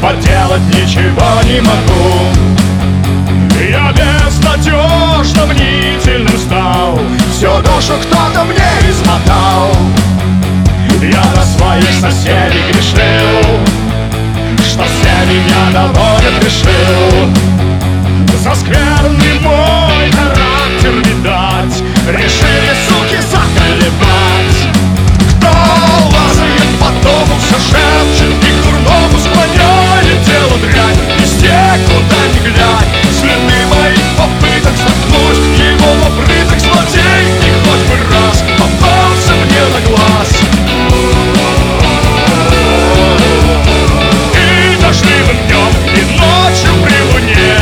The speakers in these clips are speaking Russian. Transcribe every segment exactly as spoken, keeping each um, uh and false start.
поделать ничего не могу. Я безнадежно мнительным стал, всю душу кто-то мне измотал. Я на своих соседей грешил, что все меня доводят, решил. За скверный мой характер, видать, решили, суки, заколебать. Кто лазает по дому, все шепчет и к дурному склоняет дело дрянь. Везде, куда ни глянь, следы моих попыток заткнуть его попрыток. Злодей, и хоть бы раз попался мне на глаз. И дождливым днем, и ночью при луне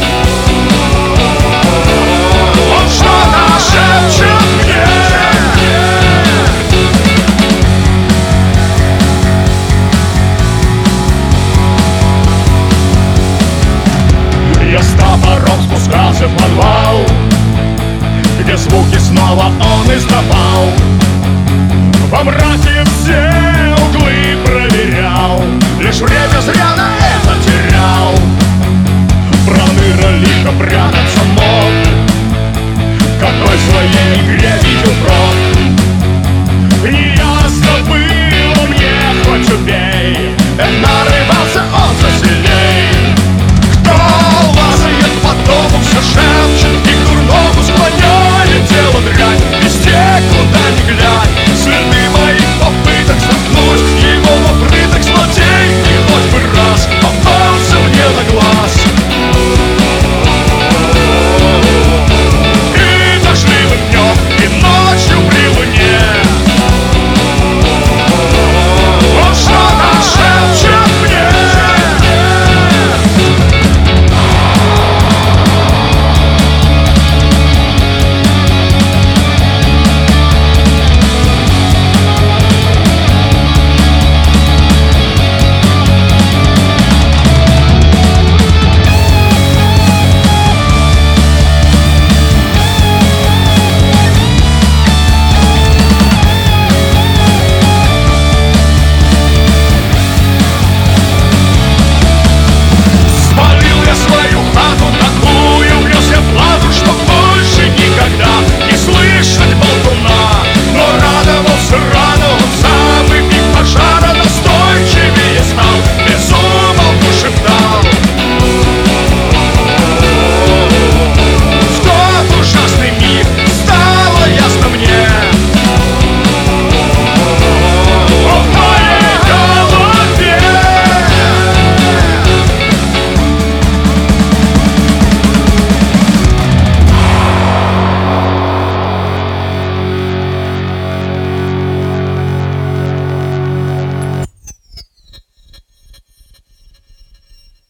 он что-то шепчет мне. Я с топором спускался в подвал, где звуки снова он издавал. Во мраке все углы проверял, лишь время зря на это терял. Проныра лихо прятаться мог, какой в своей игре видел прок. Неясно было мне, хоть убей, это